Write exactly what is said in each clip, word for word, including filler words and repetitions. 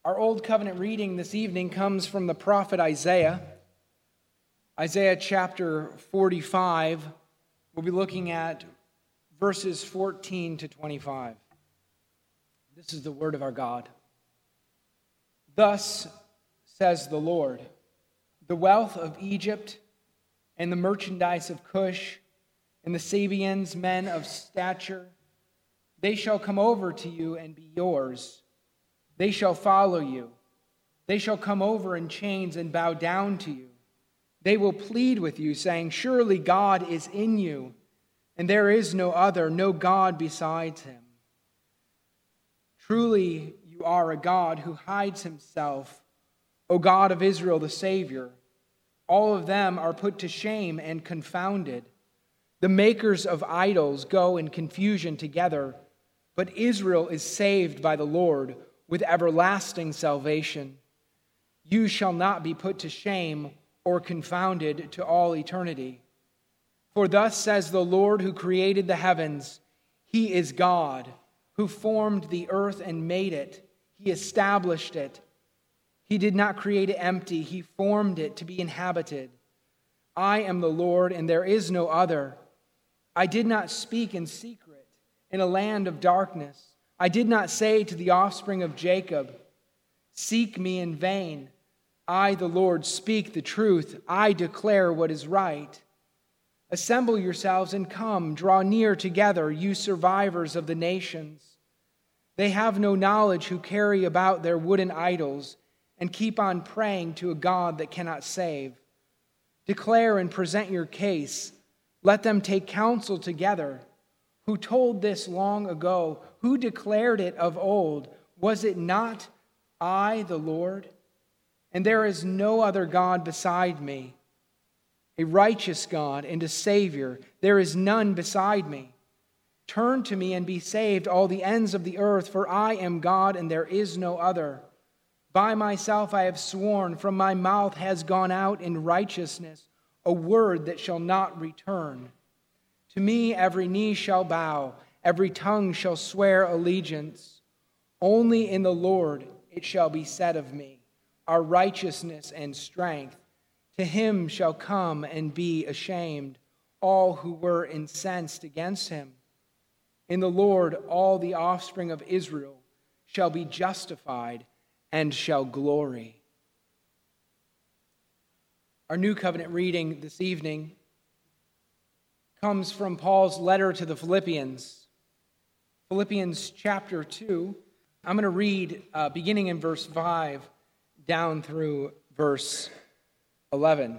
Our Old Covenant reading this evening comes from the prophet Isaiah. Isaiah chapter forty-five. We'll be looking at verses fourteen to twenty-five. This is the word of our God. Thus says the Lord, the wealth of Egypt and the merchandise of Cush and the Sabians, men of stature, they shall come over to you and be yours. They shall follow you. They shall come over in chains and bow down to you. They will plead with you, saying, surely God is in you, and there is no other, no God besides him. Truly you are a God who hides himself, O God of Israel, the Savior. All of them are put to shame and confounded. The makers of idols go in confusion together, but Israel is saved by the Lord with everlasting salvation. You shall not be put to shame or confounded to all eternity. For thus says the Lord who created the heavens, he is God, who formed the earth and made it. He established it. He did not create it empty. He formed it to be inhabited. I am the Lord, and there is no other. I did not speak in secret in a land of darkness. I did not say to the offspring of Jacob, seek me in vain. I, the Lord, speak the truth. I declare what is right. Assemble yourselves and come, draw near together, you survivors of the nations. They have no knowledge who carry about their wooden idols and keep on praying to a God that cannot save. Declare and present your case. Let them take counsel together. Who told this long ago? Who declared it of old? Was it not I, the Lord? And there is no other God beside me, a righteous God and a Savior. There is none beside me. Turn to me and be saved, all the ends of the earth, for I am God and there is no other. By myself I have sworn, from my mouth has gone out in righteousness a word that shall not return. To me every knee shall bow, every tongue shall swear allegiance. Only in the Lord it shall be said of me, our righteousness and strength. To him shall come and be ashamed all who were incensed against him. In the Lord all the offspring of Israel shall be justified and shall glory. Our New Covenant reading this evening comes from Paul's letter to the Philippians. Philippians chapter two. I'm going to read uh, beginning in verse five down through verse eleven.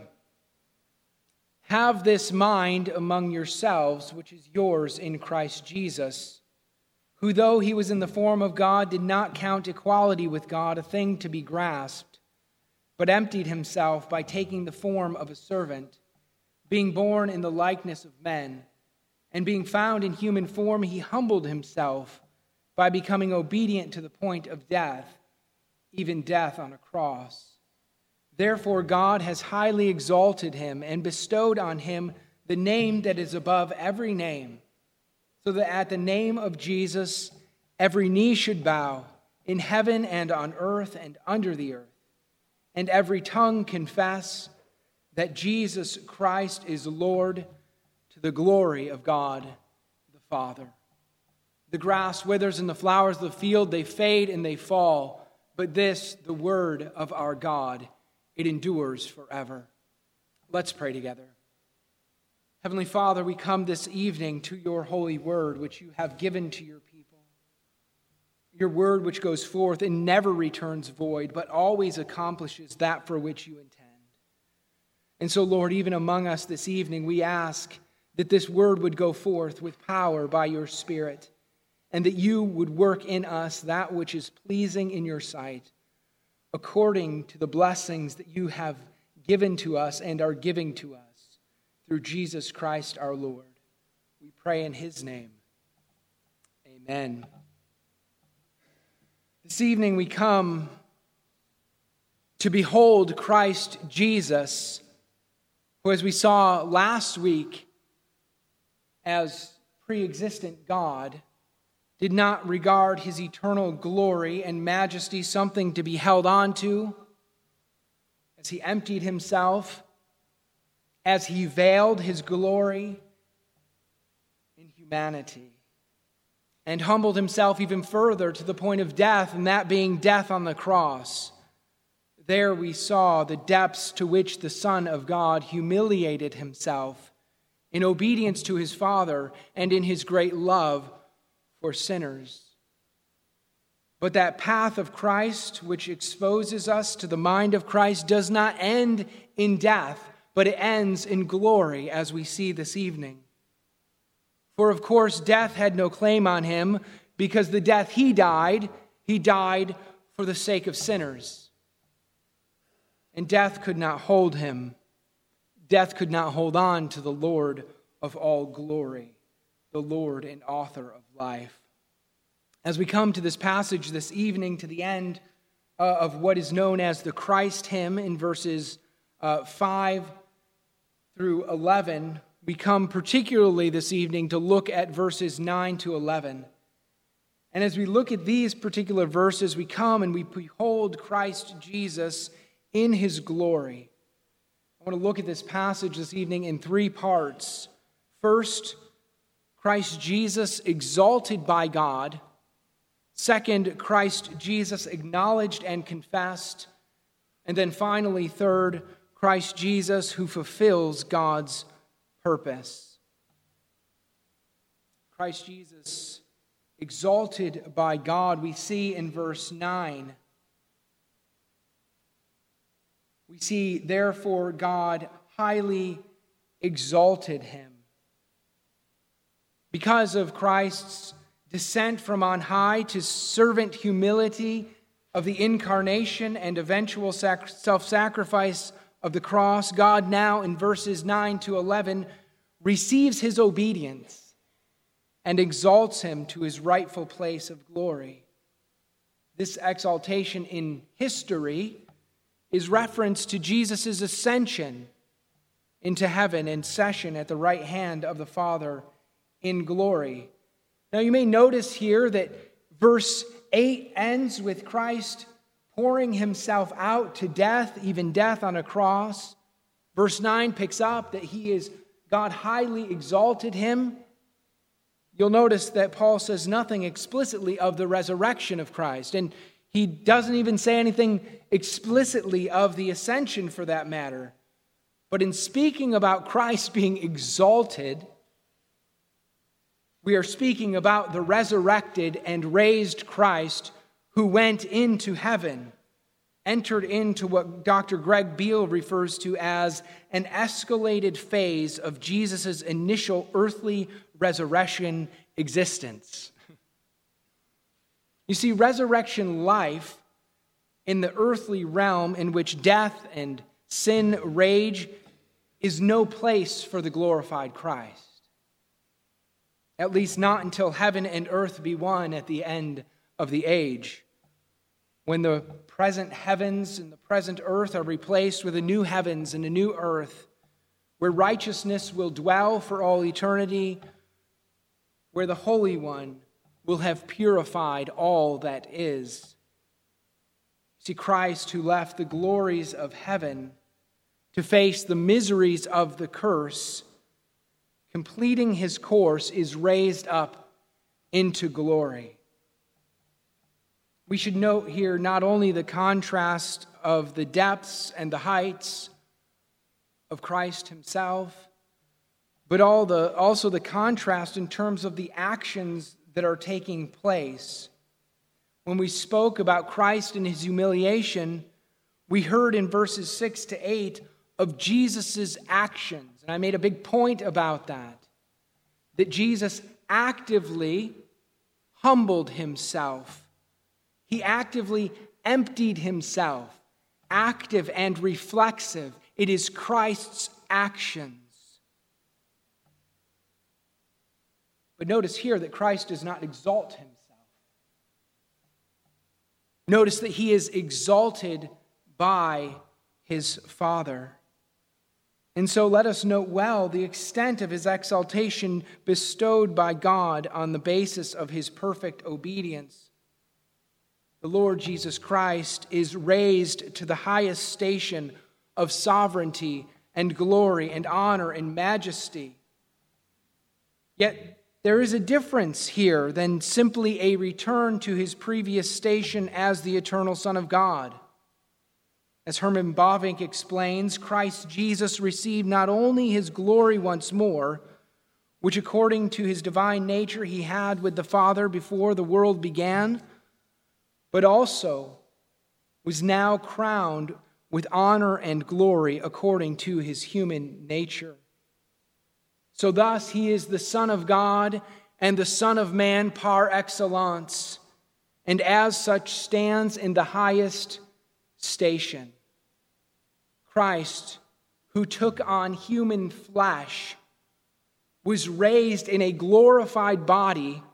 Have this mind among yourselves, which is yours in Christ Jesus, who though he was in the form of God, did not count equality with God a thing to be grasped, but emptied himself by taking the form of a servant, being born in the likeness of men, and being found in human form, he humbled himself by becoming obedient to the point of death, even death on a cross. Therefore God has highly exalted him and bestowed on him the name that is above every name, so that at the name of Jesus every knee should bow, in heaven and on earth and under the earth, and every tongue confess that Jesus Christ is Lord, to the glory of God the Father. The grass withers and the flowers of the field, they fade and they fall, but this, the word of our God, it endures forever. Let's pray together. Heavenly Father, we come this evening to your holy word, which you have given to your people. Your word which goes forth and never returns void, but always accomplishes that for which you intend. And so, Lord, even among us this evening, we ask that this word would go forth with power by your Spirit, and that you would work in us that which is pleasing in your sight, according to the blessings that you have given to us and are giving to us through Jesus Christ our Lord. We pray in his name. Amen. This evening we come to behold Christ Jesus, who, as we saw last week, as pre-existent God, did not regard his eternal glory and majesty something to be held on to, as he emptied himself, as he veiled his glory in humanity, and humbled himself even further to the point of death, and that being death on the cross. There we saw the depths to which the Son of God humiliated himself in obedience to his Father and in his great love for sinners. But that path of Christ, which exposes us to the mind of Christ, does not end in death, but it ends in glory, as we see this evening. For of course, death had no claim on him, because the death he died, he died for the sake of sinners. And death could not hold him. Death could not hold on to the Lord of all glory, the Lord and author of life. As we come to this passage this evening, to the end uh, of what is known as the Christ hymn in verses uh, five through eleven, we come particularly this evening to look at verses nine to eleven. And as we look at these particular verses, we come and we behold Christ Jesus in his glory. I want to look at this passage this evening in three parts. First, Christ Jesus exalted by God. Second, Christ Jesus acknowledged and confessed. And then finally, third, Christ Jesus who fulfills God's purpose. Christ Jesus exalted by God, we see in verse nine. We see, therefore, God highly exalted him. Because of Christ's descent from on high to servant humility of the incarnation and eventual sac- self-sacrifice of the cross, God now, in verses nine to eleven, receives his obedience and exalts him to his rightful place of glory. This exaltation in history is reference to Jesus' ascension into heaven and session at the right hand of the Father in glory. Now you may notice here that verse eight ends with Christ pouring himself out to death, even death on a cross. Verse nine picks up that he is, God highly exalted him. You'll notice that Paul says nothing explicitly of the resurrection of Christ, and he doesn't even say anything explicitly of the ascension for that matter. But in speaking about Christ being exalted, we are speaking about the resurrected and raised Christ who went into heaven, entered into what Doctor Greg Beale refers to as an escalated phase of Jesus' initial earthly resurrection existence. You see, resurrection life in the earthly realm in which death and sin rage is no place for the glorified Christ. At least not until heaven and earth be one at the end of the age, when the present heavens and the present earth are replaced with a new heavens and a new earth, where righteousness will dwell for all eternity, where the Holy One will have purified all that is. See, Christ, who left the glories of heaven to face the miseries of the curse, completing his course, is raised up into glory. We should note here not only the contrast of the depths and the heights of Christ himself, but all the, also the contrast in terms of the actions that are taking place. When we spoke about Christ and his humiliation, we heard in verses six to eight of Jesus' actions. And I made a big point about that. That Jesus actively humbled himself. He actively emptied himself. Active and reflexive. It is Christ's actions. But notice here that Christ does not exalt himself. Notice that he is exalted by his Father. And so let us note well the extent of his exaltation bestowed by God on the basis of his perfect obedience. The Lord Jesus Christ is raised to the highest station of sovereignty and glory and honor and majesty. Yet there is a difference here than simply a return to his previous station as the eternal Son of God. As Herman Bavinck explains, Christ Jesus received not only his glory once more, which according to his divine nature he had with the Father before the world began, but also was now crowned with honor and glory according to his human nature. So thus he is the Son of God and the Son of Man par excellence, and as such stands in the highest station. Christ, who took on human flesh, was raised in a glorified body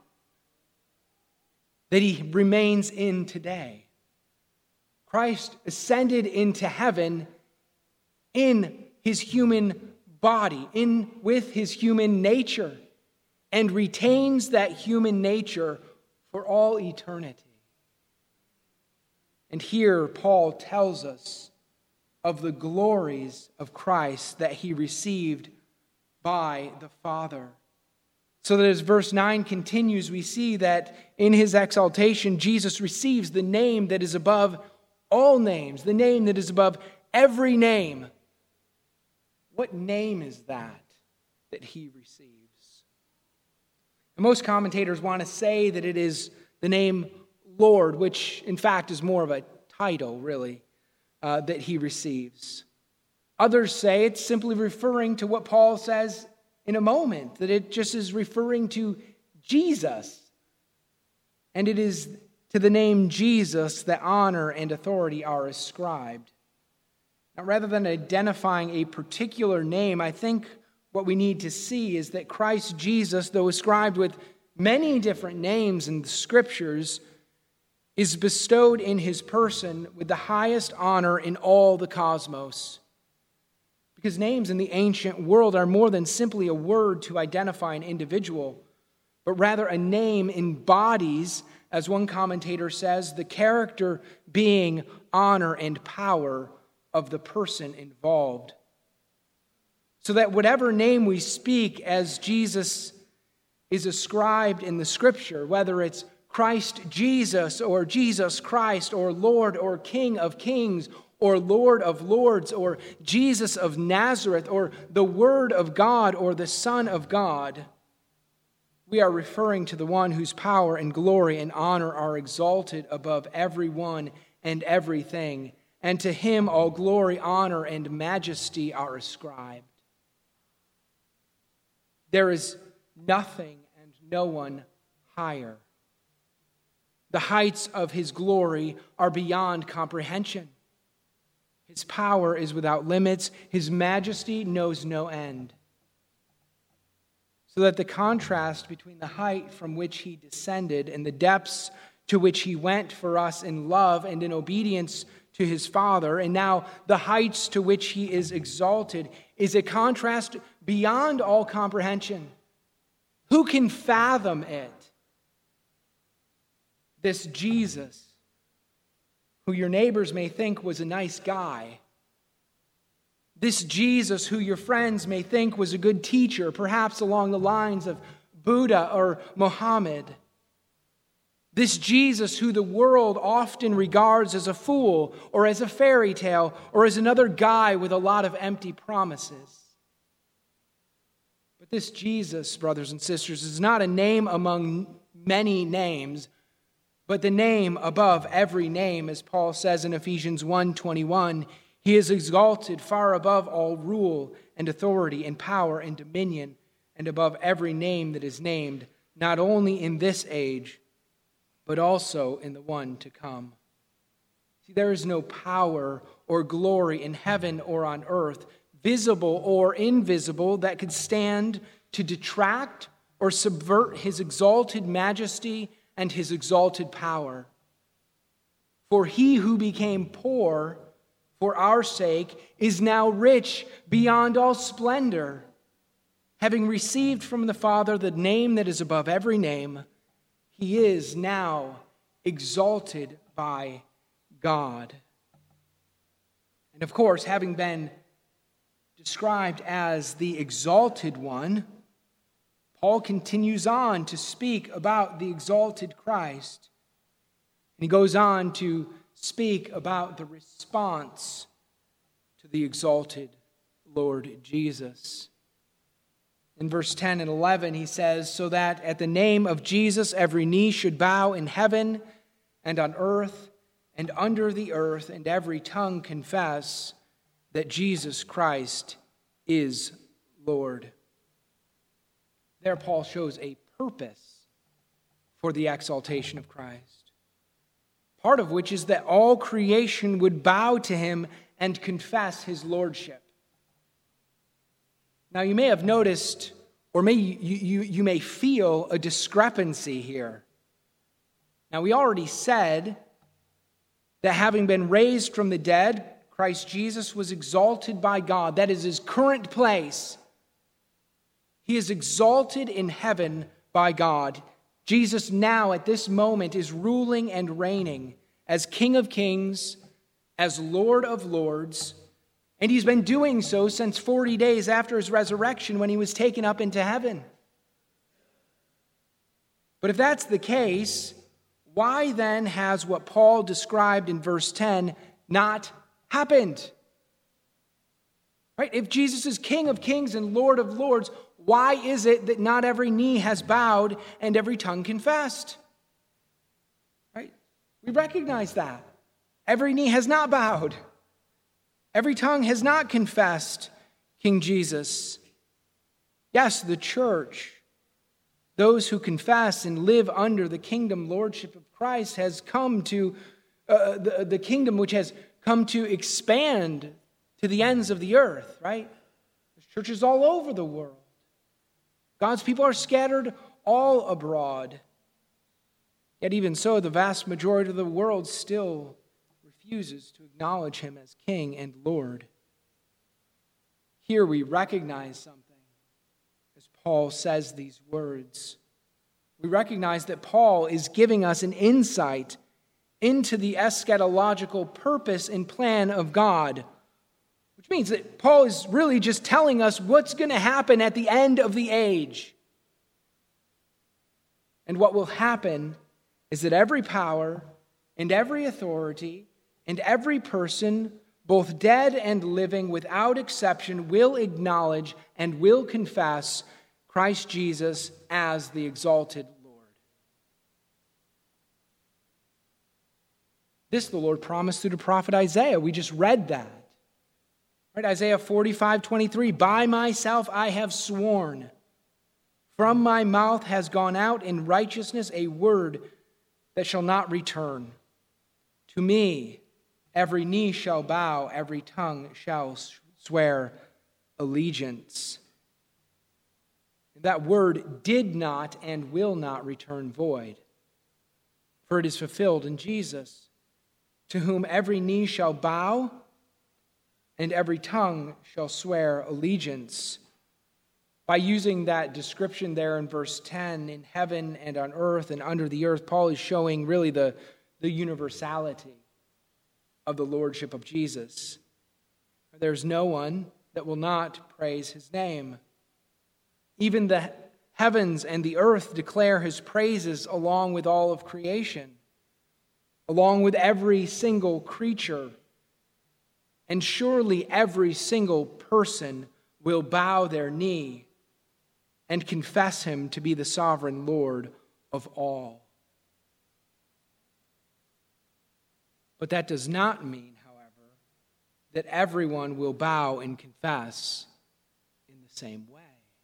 that he remains in today. Christ ascended into heaven in his human body, in with his human nature, and retains that human nature for all eternity. And here Paul tells us of the glories of Christ that he received by the Father. So that as verse nine continues, we see that in his exaltation, Jesus receives the name that is above all names, the name that is above every name. What name is that that he receives? And most commentators want to say that it is the name Lord, which in fact is more of a title, really, uh, that he receives. Others say it's simply referring to what Paul says in a moment, that it just is referring to Jesus. And it is to the name Jesus that honor and authority are ascribed. Now, rather than identifying a particular name, I think what we need to see is that Christ Jesus, though ascribed with many different names in the Scriptures, is bestowed in his person with the highest honor in all the cosmos. Because names in the ancient world are more than simply a word to identify an individual, but rather a name embodies, as one commentator says, the character, being, honor, and power of the person involved. So that whatever name we speak as Jesus is ascribed in the Scripture, whether it's Christ Jesus or Jesus Christ or Lord or King of Kings or Lord of Lords or Jesus of Nazareth or the Word of God or the Son of God, we are referring to the one whose power and glory and honor are exalted above everyone and everything, and to him all glory, honor, and majesty are ascribed. There is nothing and no one higher. The heights of his glory are beyond comprehension. His power is without limits. His majesty knows no end. So that the contrast between the height from which he descended and the depths to which he went for us in love and in obedience to his Father, and now the heights to which he is exalted, is a contrast beyond all comprehension. Who can fathom it? This Jesus, who your neighbors may think was a nice guy. This Jesus, who your friends may think was a good teacher, perhaps along the lines of Buddha or Muhammad. This Jesus, who the world often regards as a fool or as a fairy tale or as another guy with a lot of empty promises. But this Jesus, brothers and sisters, is not a name among many names, but the name above every name, as Paul says in Ephesians one twenty-one, he is exalted far above all rule and authority and power and dominion, and above every name that is named, not only in this age, but also in the one to come. See, there is no power or glory in heaven or on earth, visible or invisible, that could stand to detract or subvert his exalted majesty and his exalted power. For he who became poor for our sake, is now rich beyond all splendor, having received from the Father the name that is above every name. He is now exalted by God. And of course, having been described as the exalted one, Paul continues on to speak about the exalted Christ. And he goes on to speak about the response to the exalted Lord Jesus. In verse ten and eleven, he says, "So that at the name of Jesus every knee should bow in heaven and on earth and under the earth, and every tongue confess that Jesus Christ is Lord." There Paul shows a purpose for the exaltation of Christ, part of which is that all creation would bow to him and confess his lordship. Now you may have noticed, or may you, you, you may feel a discrepancy here. Now we already said that having been raised from the dead, Christ Jesus was exalted by God. That is his current place. He is exalted in heaven by God. Jesus now at this moment is ruling and reigning as King of Kings, as Lord of Lords, and he's been doing so since forty days after his resurrection when he was taken up into heaven. But if that's the case, why then has what Paul described in verse ten not happened? Right? If Jesus is King of Kings and Lord of Lords, why is it that not every knee has bowed and every tongue confessed? Right? We recognize that. Every knee has not bowed. Every tongue has not confessed King Jesus. Yes, the church, those who confess and live under the kingdom lordship of Christ, has come to, uh, the, the kingdom which has come to expand to the ends of the earth, right? There's churches all over the world. God's people are scattered all abroad. Yet even so, the vast majority of the world still refuses to acknowledge him as King and Lord. Here we recognize something as Paul says these words. We recognize that Paul is giving us an insight into the eschatological purpose and plan of God, which means that Paul is really just telling us what's going to happen at the end of the age. And what will happen is that every power and every authority and every person, both dead and living, without exception, will acknowledge and will confess Christ Jesus as the exalted Lord. This the Lord promised through the prophet Isaiah. We just read that. Right, Isaiah forty-five twenty-three, "By myself I have sworn, from my mouth has gone out in righteousness a word that shall not return. To me every knee shall bow, every tongue shall swear allegiance." That word did not and will not return void, for it is fulfilled in Jesus, to whom every knee shall bow and every tongue shall swear allegiance. By using that description there in verse ten, in heaven and on earth and under the earth, Paul is showing really the, the universality of the lordship of Jesus. There's no one that will not praise his name. Even the heavens and the earth declare his praises along with all of creation, along with every single creature. And surely every single person will bow their knee and confess him to be the sovereign Lord of all. But that does not mean, however, that everyone will bow and confess in the same way.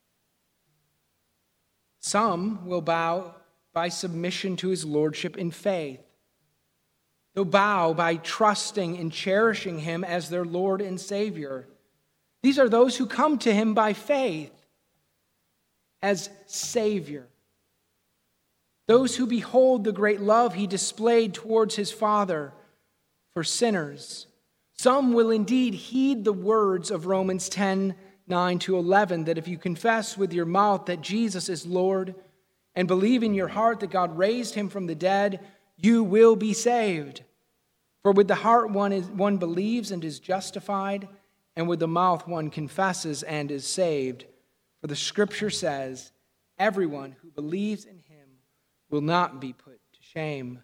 Some will bow by submission to his lordship in faith. They'll bow by trusting and cherishing him as their Lord and Savior. These are those who come to him by faith as Savior. Those who behold the great love he displayed towards his Father for sinners, Some will indeed heed the words of Romans ten, nine to eleven, that if you confess with your mouth that Jesus is Lord and believe in your heart that God raised him from the dead, you will be saved. For with the heart one is, one believes and is justified, and with the mouth one confesses and is saved. For the Scripture says, everyone who believes in him will not be put to shame.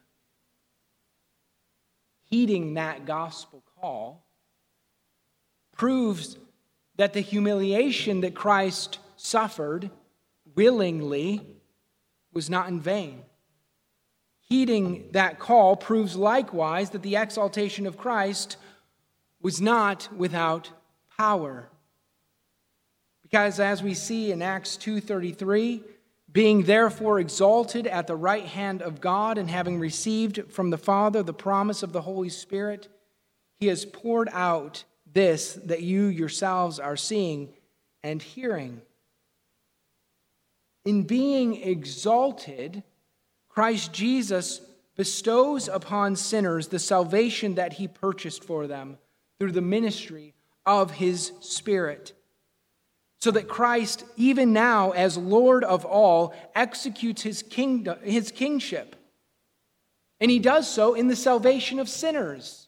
Heeding that gospel call proves that the humiliation that Christ suffered willingly was not in vain. Heeding that call proves likewise that the exaltation of Christ was not without power. Because as we see in Acts two thirty-three, being therefore exalted at the right hand of God and having received from the Father the promise of the Holy Spirit, he has poured out this that you yourselves are seeing and hearing. In being exalted, Christ Jesus bestows upon sinners the salvation that he purchased for them through the ministry of his Spirit, so that Christ, even now as Lord of all, executes his kingdom, his kingship. And he does so in the salvation of sinners.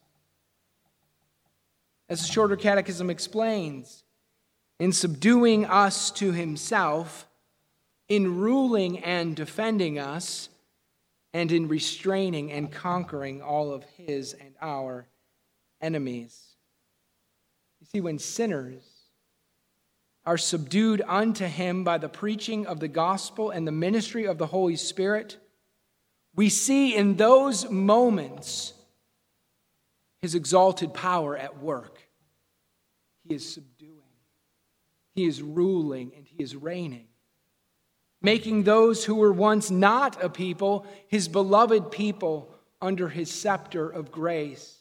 As the Shorter Catechism explains, in subduing us to himself, in ruling and defending us, and in restraining and conquering all of his and our enemies. You see, when sinners are subdued unto him by the preaching of the gospel and the ministry of the Holy Spirit, we see in those moments his exalted power at work. He is subduing, he is ruling, and he is reigning, making those who were once not a people his beloved people under his scepter of grace.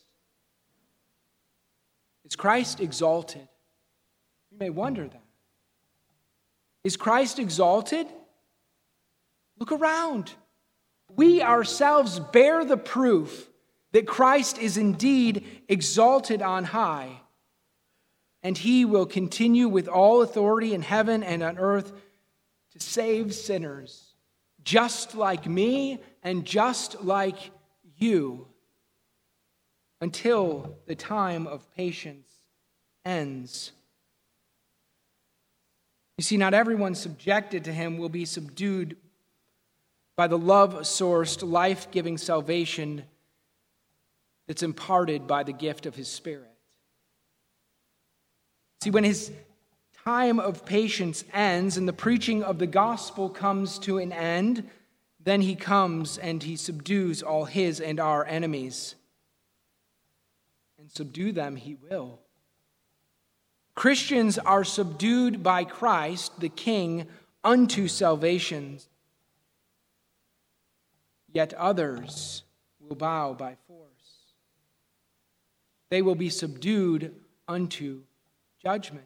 Is Christ exalted? You may wonder that. Is Christ exalted? Look around. We ourselves bear the proof that Christ is indeed exalted on high, and he will continue with all authority in heaven and on earth to save sinners, just like me and just like you, until the time of patience ends. You see, not everyone subjected to him will be subdued by the love-sourced, life-giving salvation that's imparted by the gift of his Spirit. See, when his time of patience ends and the preaching of the gospel comes to an end, then he comes and he subdues all his and our enemies. And subdue them he will. Christians are subdued by Christ, the King, unto salvation. Yet others will bow by force. They will be subdued unto judgment.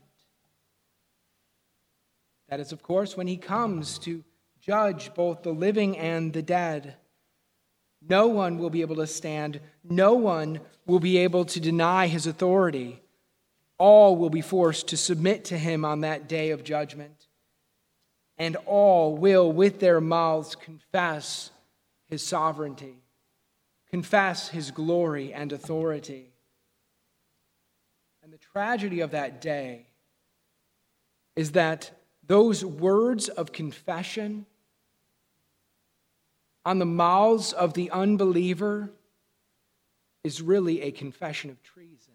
That is, of course, when he comes to judge both the living and the dead. No one will be able to stand. No one will be able to deny his authority. All will be forced to submit to him on that day of judgment. And all will, with their mouths, confess his sovereignty, confess his glory and authority. And the tragedy of that day is that those words of confession on the mouths of the unbeliever is really a confession of treason.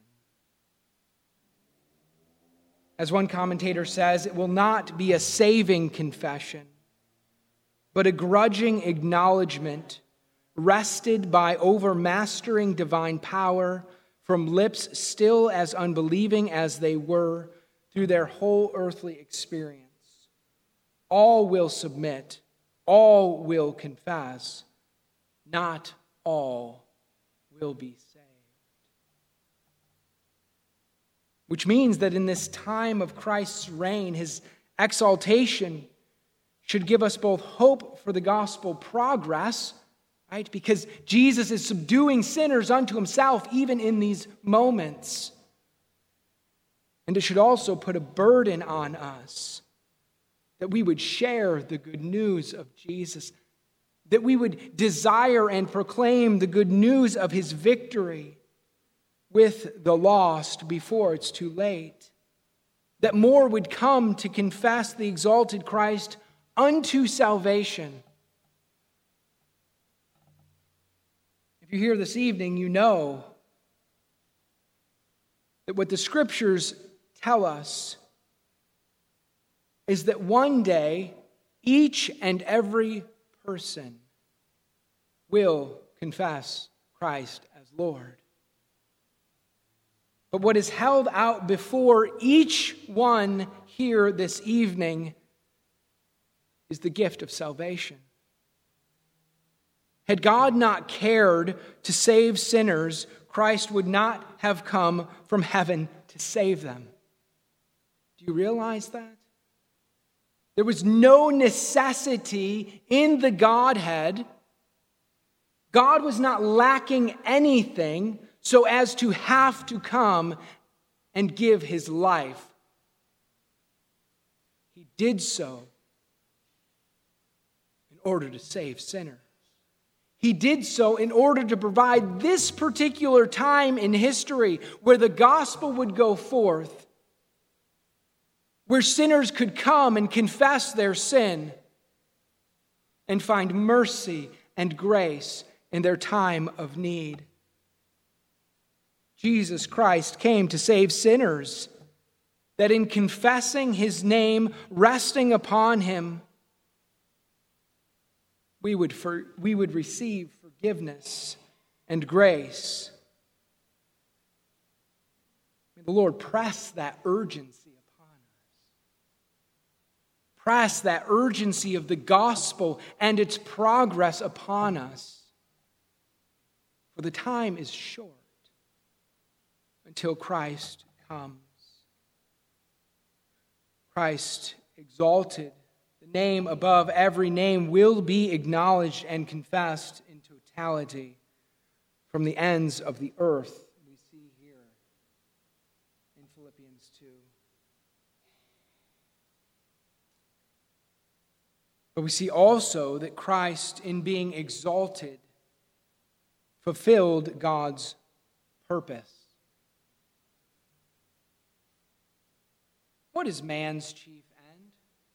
As one commentator says, it will not be a saving confession, but a grudging acknowledgement wrested by overmastering divine power from lips still as unbelieving as they were through their whole earthly experience. All will submit, all will confess, not all will be saved. Which means that in this time of Christ's reign, his exaltation should give us both hope for the gospel progress right? Because Jesus is subduing sinners unto himself even in these moments. And it should also put a burden on us that we would share the good news of Jesus, that we would desire and proclaim the good news of his victory with the lost before it's too late, that more would come to confess the exalted Christ unto salvation. If you're here this evening, you know that what the Scriptures tell us is that one day each and every person will confess Christ as Lord. But what is held out before each one here this evening is the gift of salvation. Had God not cared to save sinners, Christ would not have come from heaven to save them. Do you realize that? There was no necessity in the Godhead. God was not lacking anything so as to have to come and give his life. He did so in order to save sinners. He did so in order to provide this particular time in history where the gospel would go forth, where sinners could come and confess their sin and find mercy and grace in their time of need. Jesus Christ came to save sinners, that in confessing his name, resting upon him, we would, for, we would receive forgiveness and grace. May the Lord press that urgency upon us. Press that urgency of the gospel and its progress upon us. For the time is short until Christ comes. Christ exalted, the name above every name, will be acknowledged and confessed in totality from the ends of the earth, we see here in Philippians two. But we see also that Christ, in being exalted, fulfilled God's purpose. What is man's chief end?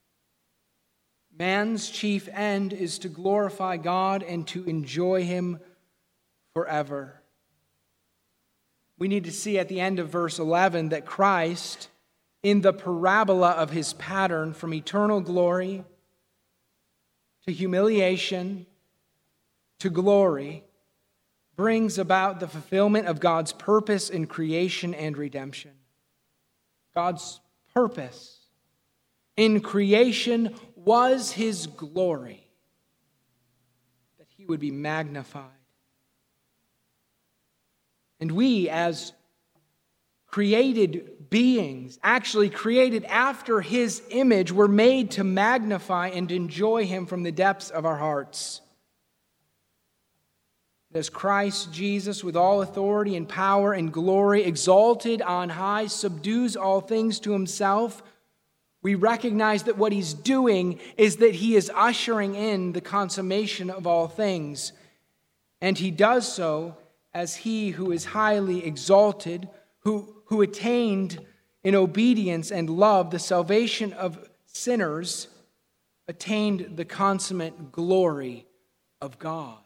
Man's chief end is to glorify God and to enjoy him forever. We need to see at the end of verse eleven that Christ, in the parabola of his pattern from eternal glory to humiliation to glory, brings about the fulfillment of God's purpose in creation and redemption. God's purpose in creation was his glory, that he would be magnified. And we, as created beings, actually created after his image, were made to magnify and enjoy him from the depths of our hearts. As Christ Jesus, with all authority and power and glory, exalted on high, subdues all things to himself, we recognize that what he's doing is that he is ushering in the consummation of all things. And he does so as he who is highly exalted, who, who attained in obedience and love the salvation of sinners, attained the consummate glory of God.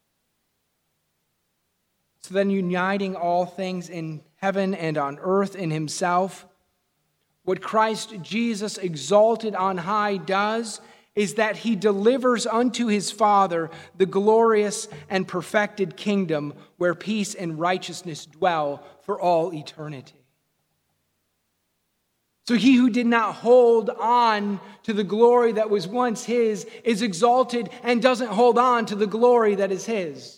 So then, uniting all things in heaven and on earth in himself, what Christ Jesus exalted on high does is that he delivers unto his Father the glorious and perfected kingdom where peace and righteousness dwell for all eternity. So he who did not hold on to the glory that was once his is exalted and doesn't hold on to the glory that is his.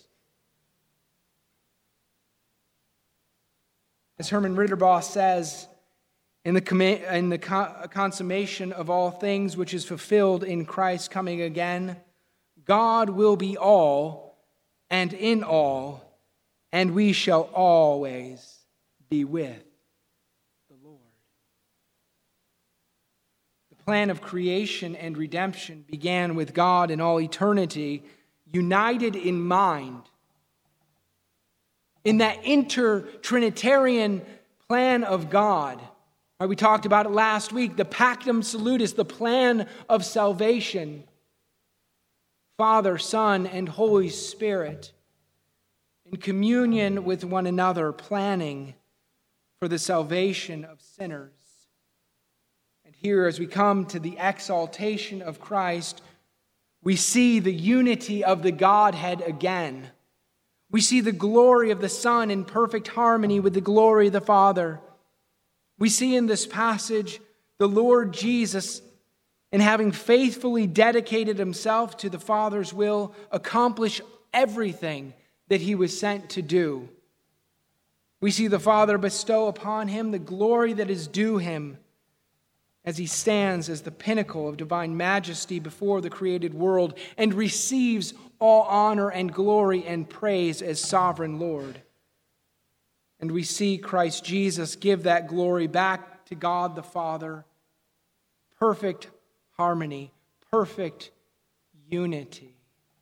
As Herman Ritterboss says, in the, in the consummation of all things which is fulfilled in Christ coming again, God will be all and in all, and we shall always be with the Lord. The plan of creation and redemption began with God in all eternity, united in mind. In that inter-Trinitarian plan of God, right, we talked about it last week, the Pactum Salutis, the plan of salvation. Father, Son, and Holy Spirit, in communion with one another, planning for the salvation of sinners. And here, as we come to the exaltation of Christ, we see the unity of the Godhead again. We see the glory of the Son in perfect harmony with the glory of the Father. We see in this passage the Lord Jesus, in having faithfully dedicated himself to the Father's will, accomplish everything that he was sent to do. We see the Father bestow upon him the glory that is due him as he stands as the pinnacle of divine majesty before the created world and receives all honor and glory and praise as sovereign Lord. And we see Christ Jesus give that glory back to God the Father. Perfect harmony, perfect unity.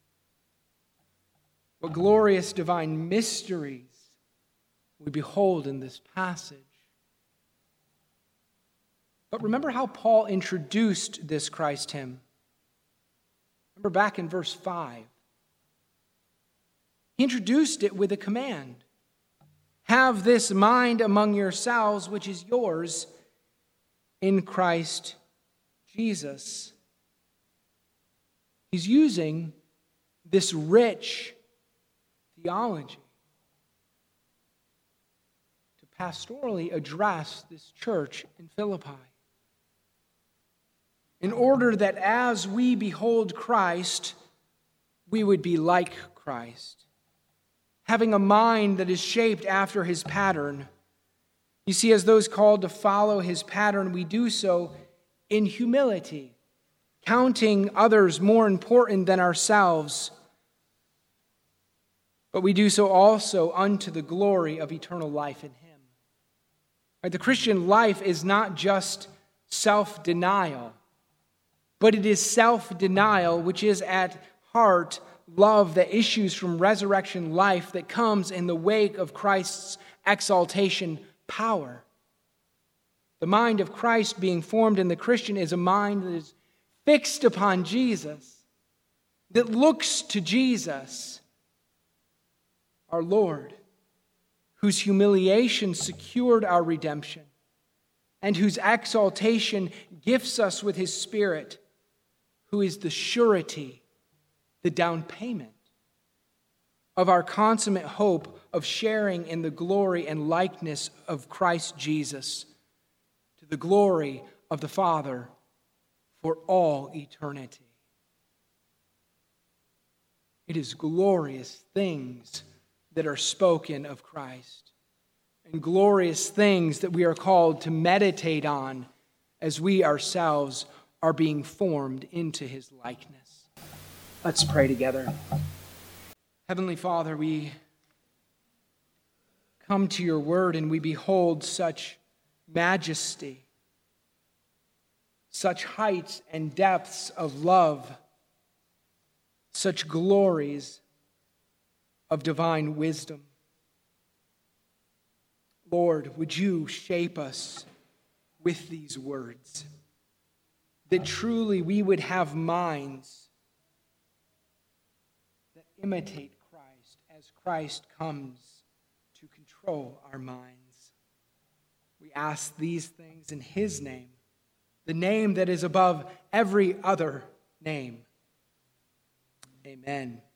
What glorious divine mysteries we behold in this passage. But remember how Paul introduced this Christ hymn. Remember back in verse five. He introduced it with a command. Have this mind among yourselves, which is yours in Christ Jesus. He's using this rich theology to pastorally address this church in Philippi. In order that as we behold Christ, we would be like Christ, having a mind that is shaped after his pattern. You see, as those called to follow his pattern, we do so in humility, counting others more important than ourselves. But we do so also unto the glory of eternal life in him. Right? The Christian life is not just self-denial, but it is self-denial which is at heart love that issues from resurrection life that comes in the wake of Christ's exaltation power. The mind of Christ being formed in the Christian is a mind that is fixed upon Jesus, that looks to Jesus, our Lord, whose humiliation secured our redemption and whose exaltation gifts us with his Spirit, who is the surety, the down payment of our consummate hope of sharing in the glory and likeness of Christ Jesus, to the glory of the Father for all eternity. It is glorious things that are spoken of Christ, and glorious things that we are called to meditate on as we ourselves are being formed into his likeness. Let's pray together. Heavenly Father, we come to your word and we behold such majesty, such heights and depths of love, such glories of divine wisdom. Lord, would you shape us with these words, that truly we would have minds that imitate Christ as Christ comes to control our minds. We ask these things in his name, the name that is above every other name. Amen.